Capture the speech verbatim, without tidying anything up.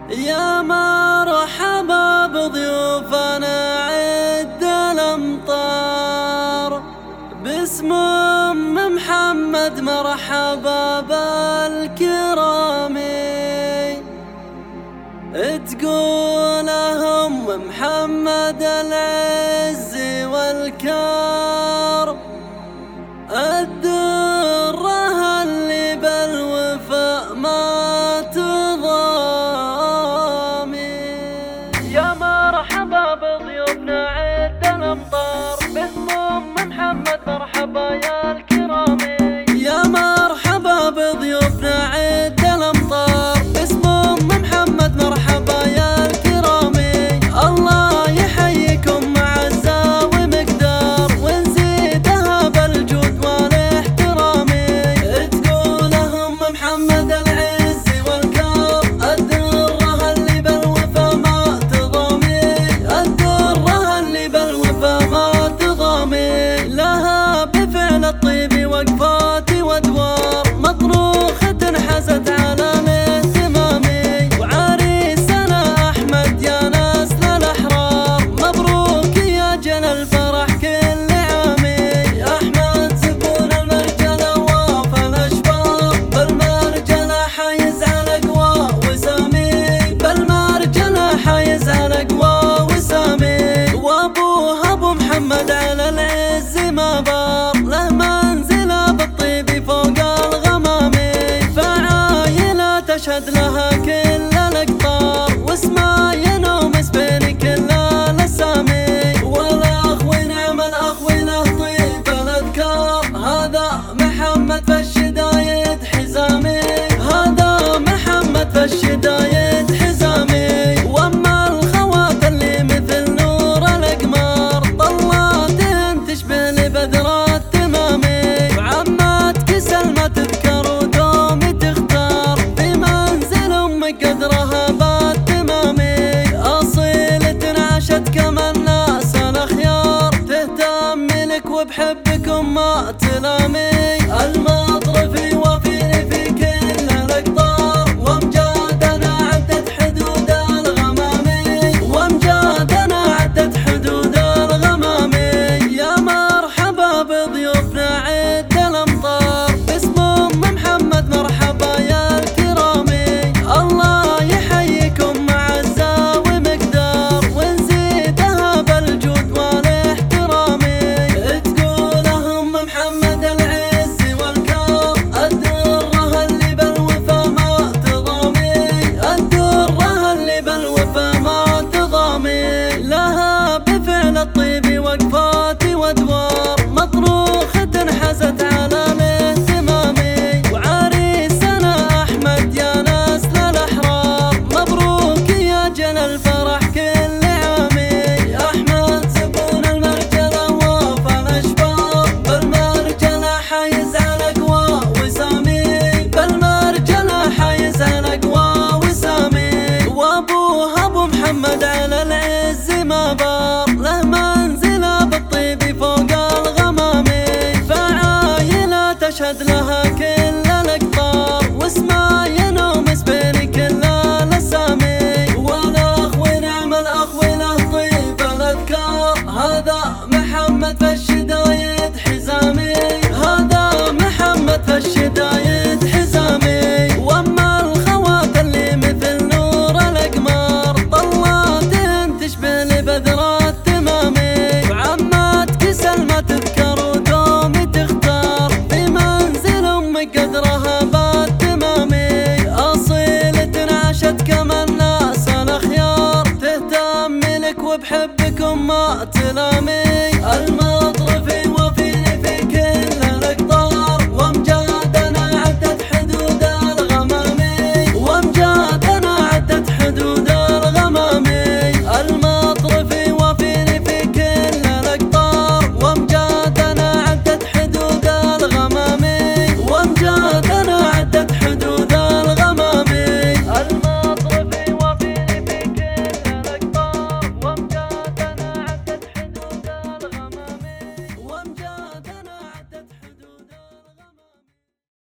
يا مرحبا بضيوفنا عد الأمطار، باسم أم محمد مرحبا بالكرام. تقول أم محمد العز والكرم، الدرة اللي بالوفاء ما تضامي. يا مرحبا بضيوفنا عد الأمطار، باسم أم محمد مرحبا يا الكرامي. يا مرحبا بضيوفنا عد الأمطار، باسم أم محمد مرحبا يا الكرامي. الله يحييكم معزة ومقدار، ونزيدها بالجود والاحترام. تقول أم محمد العز والكرم، الدرة اللي بالوفا ما تضامي، الدرة اللي بالوفا ما تضامي. لها بفعل الطيب وقفات وادوار، مطروخة حزت على الاهتمام. وعريسنا أحمد يا نسل الأحرار، مبروك يا جل الفرح كل عام. أحمد زبون المرجلة وافى الأشبار، بالمرجلة حايز على قوى وسامي، بالمرجلة حايز على قوى وسامي. وابوها ابو محمد على العز ما بار، له منزله بالطيب فوق الغمام. فعايلة تشهد لها كل الأقطار، واسمها ينومس بين كل الأسامي. والأخ ونعم الأخ وله طيب الأذكار، هذا محمد في الشدايد حزامي، هذا محمد في الشدايد حزامي. واما الخوات اللي مثل نور الأقمار، طلاتهن تشبه لبدر التمامي. وعماتك سلمى تذكر ودوم تختار، في منزل أمك قدرها بالتمامي. أصيلة عاشت كما الناس الأخيار، تهتم لك وبحبكم ما تلامي. المطرف يوافيني في كل الأقطار، وامجادنا عدت حدود الغمامي، وامجادنا عدت حدود الغمامي. يا مرحبا بضيوفنا عد الأمطار، باسم أم محمد مرحبا يا الكرامي. الله يحييكم معزة ومقدار، ونزيدها بالجود والاحترام. تقول أم محمد العز والكرم، الدرة اللي بالوفا ما تضامي، الدرة اللي بالوفا ما تضامي. لها بفعل الطيب وقفات وادوار، مطروخة حزت على الاهتمام. وعريسنا أحمد يا نسل الأحرار، مبروك يا جل الفرح كل عام. أحمد زبون المرجلة وافى الأشبار، بالمرجلة حايز على قوى وسامي، بالمرجلة حايز على قوى وسامي. وابوها ابو محمد على العز ما بار، له منزله بالطيب فوق الغمام. فعايلة تشهد لها كل الأقطار، واسمها ينومس بين كل الأسامي. والأخ ونعم الأخ وله طيب الأذكار، هذا محمد في الشدايد حزامي، هذا محمد في الشدايد حزامي. واما الخوات اللي مثل نور الأقمار، طلاتهن تشبه لبدر التمامي. وعماتك سلمى تذكر ودوم تختار، في منزل أمك قدرها بالتمامي. أصيلة عاشت كما الناس الأخيار، تهتم لك وبحبكم ما تلامي.